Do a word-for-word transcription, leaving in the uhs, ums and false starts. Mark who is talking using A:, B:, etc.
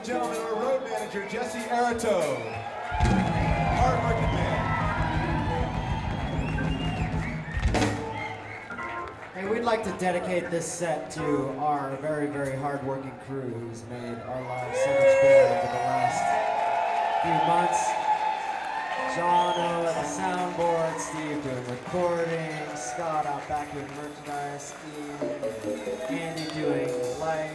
A: gentlemen, our road manager, Jesse Arato. Hard-working man.
B: Hey, we'd like to dedicate this set to our very, very hard-working crew who's made our lives so much better over the last few months. Jono at the soundboard, Steve doing recording, Scott out back doing merchandise, Ian, Andy doing lights.